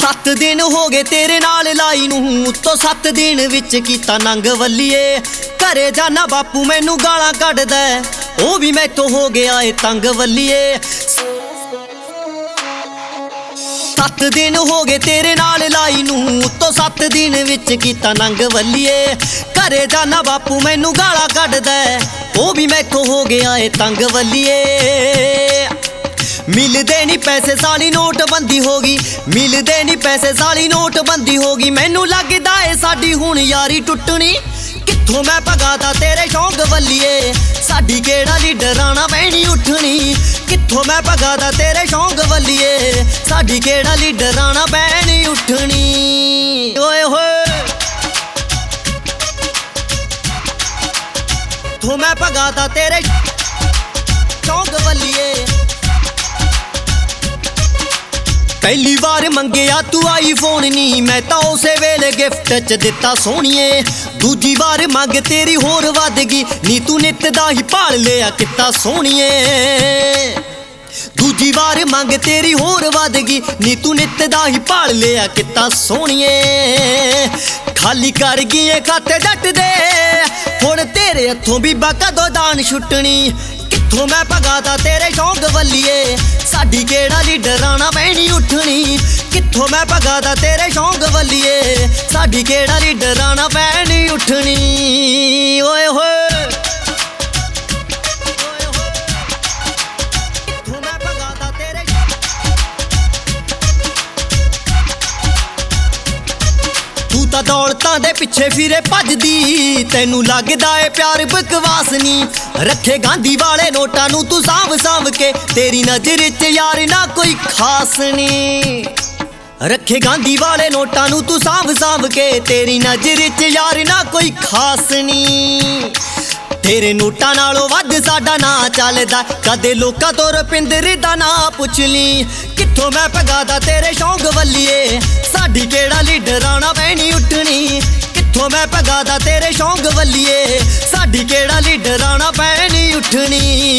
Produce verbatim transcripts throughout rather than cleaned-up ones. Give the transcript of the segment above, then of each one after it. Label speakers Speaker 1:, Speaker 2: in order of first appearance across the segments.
Speaker 1: सत्त दिन हो गए तेरे नाल लाई नूं, उत्तों सत्त दिन विच कीता नंग वल्लीए। घरे जाना बापू मैनू गालां कढदा, ओ भी मैथों हो गया ए तंग वल्लीए। सत्त दिन हो गए तेरे नाल लाई नूं, उत्तों सत्त दिन विच कीता नंग वल्लीए। घरे जाना बापू मैनू गालां कढदा, ओ भी मैथों हो गया ए तंग वल्लीए। मिलदे नहीं पैसे साली नोटबंदी होगी, मिलदे नहीं पैसे साली नोटबंदी होगी। मैनू लगदा ए साडी हुण यारी टुटनी, कित्थों मैं भगादा तेरे शौक वल्लीए। साडी केड़ा लीडराना पैनी उठनी, कित्थों मैं भगादा तेरे शौक वल्लीए। साडी केड़ा लीडराना पैनी उठनी। ओए होए कित्थों मैं भगादा तेरे शौक वल्लीए। पहली बार मंगया तू आई फोन नी, मैं तो उसे वेले गिफ्ट च दिता सोहणीए। दूजी बार मंग तेरी होर वध गई नी, तू नित दा ही भाल लिया किता सोहणीए। दूजी बार मंग तेरी होर वध गई नी, तू नित दा ही भाल लिया किता सोहणीए। खाली कर गई खाते जट दे, हुण तेरे हथों बीबा कदों दान छुटनी। कित्थों मैं भगादा तेरे शौक वल्लीए। साडी केड़ा लीडराना पैनी उठनी, कित्थों मैं भगादा तेरे शौक वल्लीए। साडी केड़ा लीडराना पैनी उठनी। ओए होए कित्थों मैं भगादा तेरे। तू तां दौलतां दे पिछे फिरे भजदी, तैनू लगदा ए प्यार बकवास नी। रखे गांधी वाले नोटां नू तू सांभ सांभ के, तेरी नजर च यार ना कोई खास नी। रखे गांधी वाले नोटां नू तू सांभ सांभ के, तेरी नजर च यार ना कोई खास नी। तेरे नोटां नालों वध साडा नां चलदा, कदे लोकां तो रुपिंदर दा नां पुछ ली। कित्थों मैं भगादा तेरे शौक वल्लीए। साडी केड़ा लीडराना पैनी उठनी, कित्थों मैं भगादा तेरे शौक वल्लीए। साडी केड़ा लीडराना पैनी उठनी।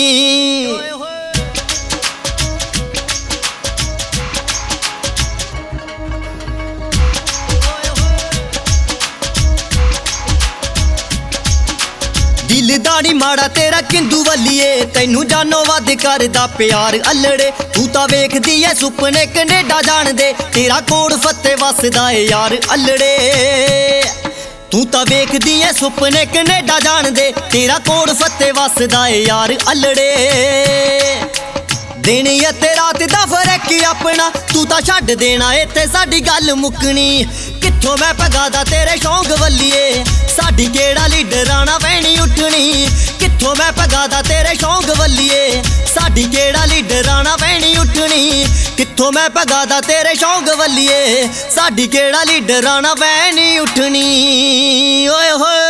Speaker 1: दिलदारी माड़ा तेरा किंदू वल्लीए, तैनू जानो वध करदा प्यार अल्लड़े। तू तां वेखदी ऐ सुपने कनेडा जाण दे, तेरा कोड़ फत्ते वसदा ए यार अल्लड़े। तू तां वेखदी ऐ सुपने कनेडा जाण दे, तेरा कोड़ फत्ते वसदा ए यार अल्लड़े। दिन अते रात दा फर्क अपना, तू तां छड्ड देना ए ते साडी गल मुकनी। कित्थों मैं भगादा तेरे शौक वल्लीए। साडी केड़ा लीडराना पैनी उठनी, कित्थों मैं भगादा तेरे शौक वल्लीए। साडी केड़ा लीडराना पैनी उठनी, कित्थों मैं भगादा तेरे शौक वल्लीए। साडी केड़ा लीडराना पैनी उठनी। ओए होए